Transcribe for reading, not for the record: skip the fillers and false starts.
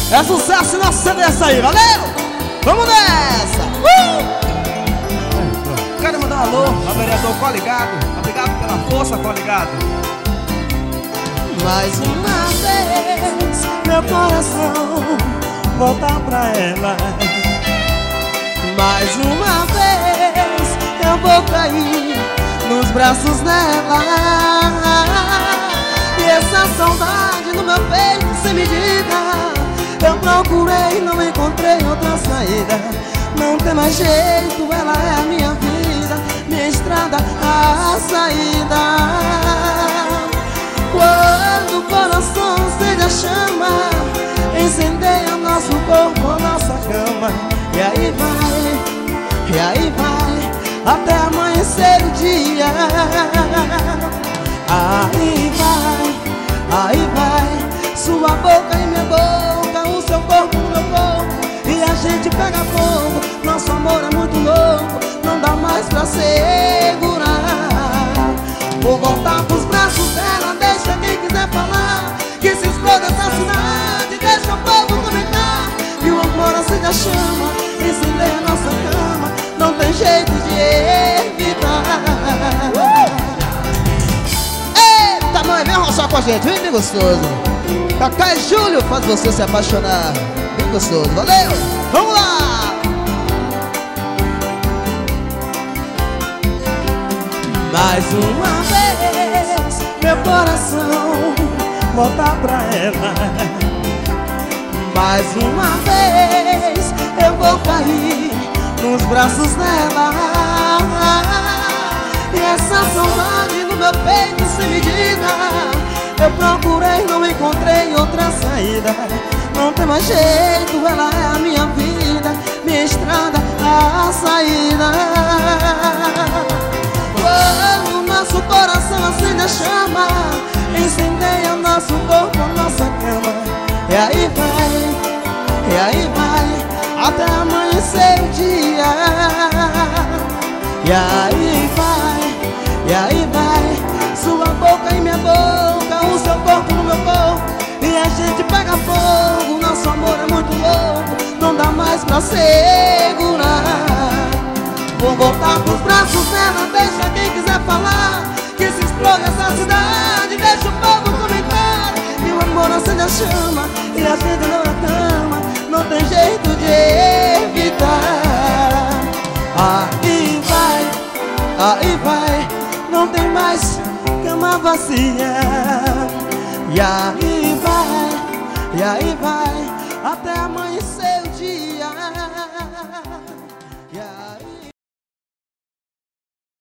É sucesso nosso CD essa aí, valeu? Vamos nessa! Quero mandar um alô ao vereador Coligado. Obrigado pela força, Coligado. Mais uma vez meu coração volta pra ela. Mais uma vez eu vou cair nos braços dela. E essa saudade no meu peito sem medida, eu procurei, não encontrei outra saída. Não tem mais jeito, ela é a minha vida, minha estrada, a saída. Quando o coração acende a chama, incendeia nosso corpo, nossa cama. E aí vai, até amanhecer o dia. Aí vai, sua boca em minha boca, o seu corpo no meu corpo, e a gente pega fogo. Nosso amor é muito louco, não dá mais pra segurar. Vou voltar pros braços dela, deixa quem quiser falar, que se exploda essa cidade, deixa o povo comentar. E o amor acende a chama, incendeia a nossa cama, não tem jeito de evitar. Eita, mãe, vem roçar com a gente, vem bem gostoso. Cacá e Júlio faz você se apaixonar. Bem gostoso, valeu? Vamos lá! Mais uma vez meu coração volta pra ela. Mais uma vez eu vou cair nos braços dela. E essa saudade no meu peito sem medida, eu procurei, não encontrei outra saída. Não tem mais jeito, ela é a minha vida, minha estrada, a saída. Quando nosso coração acende a chama, incendeia nosso corpo, nossa cama. E aí vai, até amanhecer o dia. E aí vai, sua boca em minha boca, o seu corpo no meu corpo, e a gente pega fogo. Nosso amor é muito louco, não dá mais pra segurar. Vou voltar pros braços dela, deixa quem quiser falar, que se explode essa cidade, deixa o povo comentar. E o amor acende a chama, e a gente não na cama, não tem jeito de evitar. Aí vai, não tem mais cama vazia. E aí vai, até amanhecer.